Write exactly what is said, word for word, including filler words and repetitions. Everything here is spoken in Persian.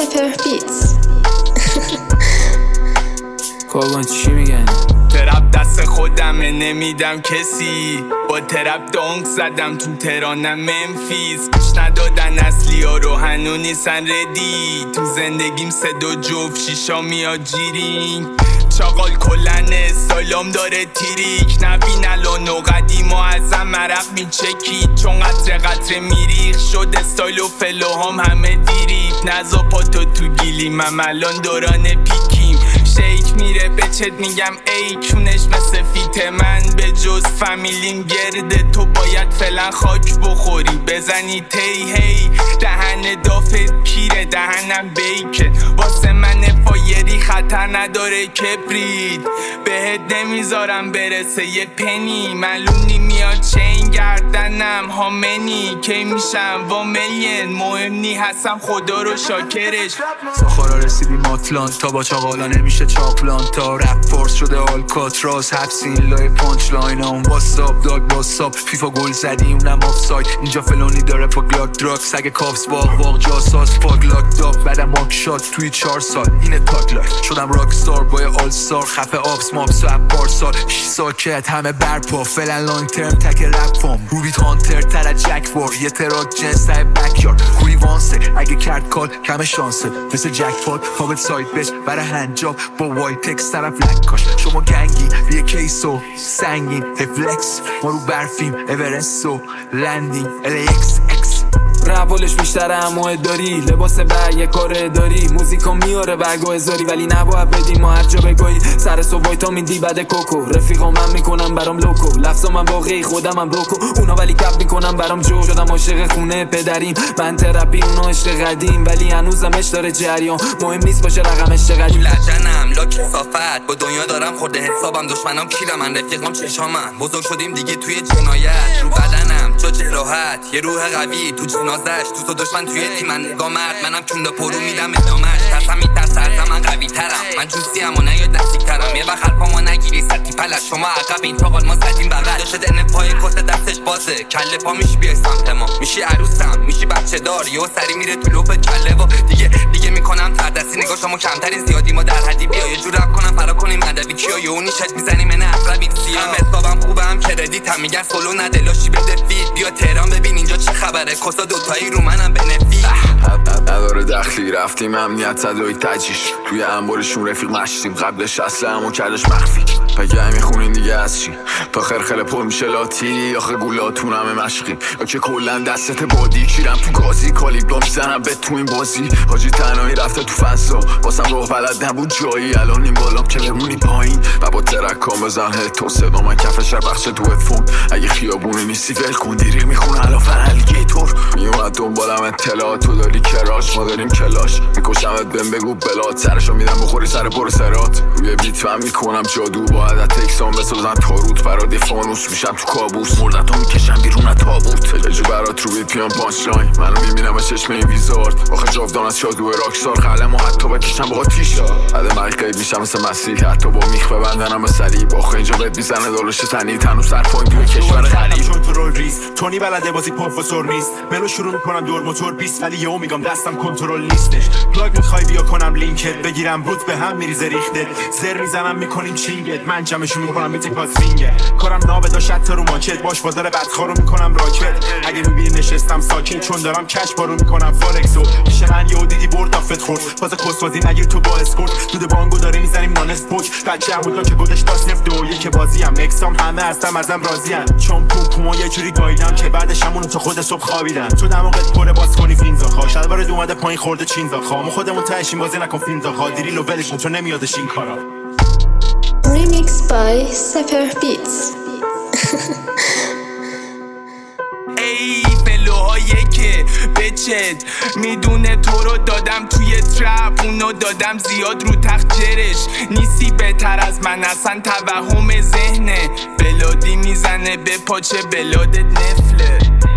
سپر بیتس. کارگان چی میگن؟ ترپ دست خودمه نمیدم کسی، با ترپ دانک زدم تو تهرانم منفیس. گوش ندادن اصلی ها رو هنو نیستن ردی، تو زندگیم سه دو جفت شیشا میاد جیرینگ. چاقال کلن استایلام داره تیریک، نبین الان و قدیم و ازم مرق میچکی، چون قطره قطره میریخ شد استایل و فلوهام همه دیرید. نزا پاتو تو گیلیم هم الان دوران پیکیم، شیک میره به چت میگم ای کونش مثل فیت من، به جز فامیلیم گرده تو باید فعلا خاک بخوری بزنی تی هی. دهن دافت کیره دهنم بیکه، واسه من فایری خطر نداره کبرید، بهت نمیذارم برسه یه پنی. معلوم نمیاد چین گردنم هامنی، کی میشم با میلین مهم نی هستم خدا رو شاکرش. ساخارا رسیدیم آتلانت تا با چاقالا نمیشه چاپلان، تا رپ فورس شده آلکاتراز حبسین لای پانچ لاین هم واساب داگ واساب فیفا گل زدی اونم آف ساید، اینجا فلونی داره پا گلاک دراک سگ کافس باغ واق جاساس پاک لاک داگ بعدم ماک شات توی چار سال اینه تاک لایف شدم راک ستار با آل ستار خفه آبس مابس و اپار سال شیش ساکت همه برپا فعلا لانگ ترم تک رپ فام روبیت هانتر تر از جک وار یه تراک جنس تای بکیارد کوی وانسه اگه کرد کال کم شانسه مثل جک پاد فاقد ساید بش برای هنجاب با وایت تکس طرف لکاش شما گنگی یه کیسو سنگین افلکس ما رو برفیم اورستو لندینگ الیکس اکس رپولش بیشتره همه داری لباس بر یه کار داری موزیکا میاره برگو هزاری ولی نباید بدیم ما هر جا بگویی سر صبح وایتامین دی بعد کوکو رفیقا من میکنم برام لوکو لفظا من واقعی خودم هم روکو اونا ولی کپ میکنم برام جو شدم عاشق خونه پدریم من ترپی اونا عشق قدیم ولی هنوزم عشق داره جریان مهم نیست باشه رقمش چقدر لجنم لا کثافت با دنیا دارم خورده حسابم دشمنام کیرم من رفیقام چشامن بزرگ شدیم دیگه توی جنایت رو بدنم جا جراحت یه روح قوی تو جنازش تو تو دشمن توی تیم من نگاه مرد منم کوندا پرو میدم ادامش ترسم میترسم من قوی ترم من جوسی ام و نیاد نزدیک ترم یه وقت حرفامو نگیری سطی پلش شما عقب این چاقال ما زدیم بغل داشته دن پای کس دستش بازه کله پا میشی بیای سمت ما میشی عروسم میشی بچه دار یهو سری میره تو لوپ کله و دیگه دیگه میکنم تر دستی نگاهشمو کمتری زیادی ما در حدی بیا یه جور رپ کنم فرا کنیم ادبی کیا یهو نیشت میزنی من اقرب این سیام حسابم خوبم کردیتم میگن سولو نده لاشی بده فید بیا تهران ببین اینجا چه خبره کسا دوتایی رو منم بنفید نداره دخلی رفتیم امنیت صدای تجیش توی انبارشون رفیق مشتیم قبلش اصل همون کردش مخفی بگه همی خونین دیگه از چی تا خرخل پر میشه لاتی آخه گولاتون همه مشقیم یا که کلن دستت بادی کیرم تو گازی کالیبا میزنم به تو این بازی حاجی تنهایی رفته تو فضا واسم راه بلد نبود جایی الان این بالام که بمونی پایین و با ترکام بزن تو صدا من کف شب بخش تو ادفون اگه خیابونه نیستی ول کن دیریر میخونه علافن الیگیتور میومد دنبالم اطلاعات تو داری کراش ما داریم کلاش میکشمت بهم بگو بلاد سرشو میدم بخوری سر پر سرات روی بیت فهم میکنم جادو با عدد تکسان بسازن تاروت برای فانوس میشم تو کابوس مردتو میکشم بیرون تابوت اجو برات رو بیت پیان پانچ لاین منو میبینم به چشم این ویزارد آخه جاودان از شادو راکستار خلم و حتی بکشم با تیشا بعد مرقیب میشم مثل مسیح حتی با میخ ببندنم به صلیب آخه اینجا بهت میزنه دارش تنی تنو سر پایین توی کشور خلیج چون تو رول ریس تونی بلده بازی پروفسور نیست ملو شروع میکنم دور موتور بیست ولی یهو میگم دستم کنترل نیستش پلاگ میخوای بیا کنم لینکت بگیرم روت به هم میریزه ریخته زر میزنم میکنیم چینگت من جمعشون میکنم میتی پاس فینگه کارم نابه داشت تا رو ماکت باش بازار بدخارو میکنم راکت اگه میبینی نشستم ساکت چون دارم کش بارو میکنم فارکسو پیش من یهو دیدی برد آفت خورد فاز کسوازی نگیر تو با اسکورت دود بانگو داره میزنیم نان اسپوک بچه همونجا که گذاشت تا صفر دو یک بازی ام اکسام همه هستم ازم راضیان چون پوم پومو یه جوری گایدم که بعدش همون تو خود صبح خوابیدن تو دماغت پر باز کنی فینزا خا شلوار اومده پایین خورده چینزا خا ما خودمون تهشیم بازی نکن فینزا خا دیری لو ولش تو نمیادش این کارا Remix by سپر بیتس. ای فلوهای که بچت میدونه تو رو دادم توی ترپ اونو دادم زیاد رو تخت جرش نیستی بهتر از من اصلا توهم ذهنه بلادی میزنه به پاچه بلادت نفله